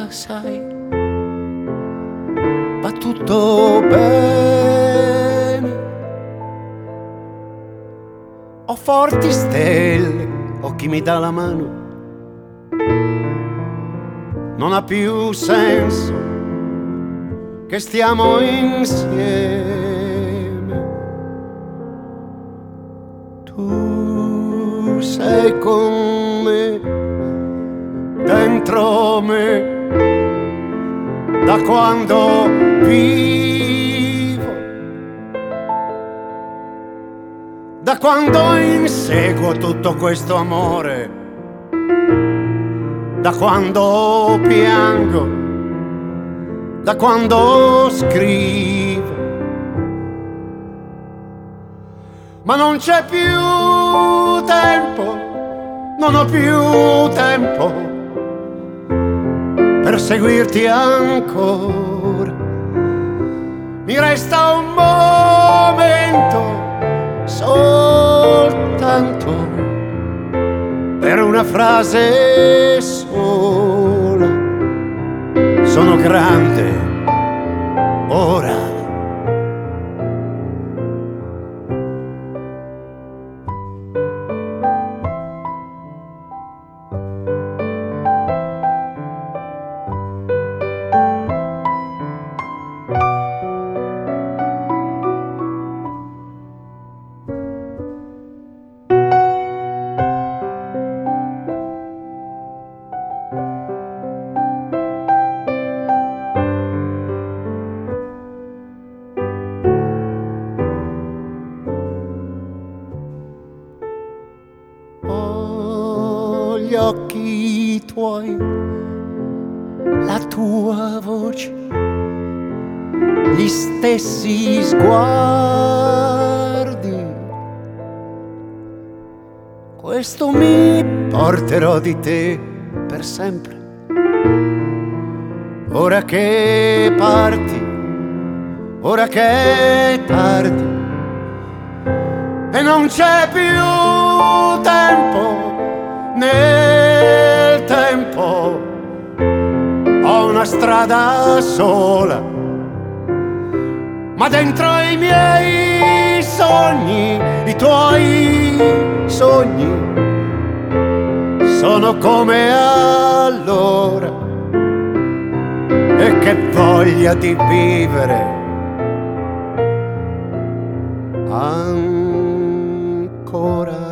sai, va tutto bene. Ho forti stelle, ho chi mi dà la mano. Non ha più senso che stiamo insieme. Tu sei con me, dentro me, da quando vivo, da quando inseguo tutto questo amore, da quando piango, da quando scrivo. Ma non c'è più tempo, non ho più tempo per seguirti ancora. Mi resta un momento soltanto per una frase sola. Sono grande ora. Gli occhi tuoi, la tua voce, gli stessi sguardi. Questo mi porterò di te per sempre. Ora che parti, ora che è tardi e non c'è più tempo. Nel tempo ho una strada sola, ma dentro i miei sogni, i tuoi sogni, sono come allora. E che voglia di vivere ancora.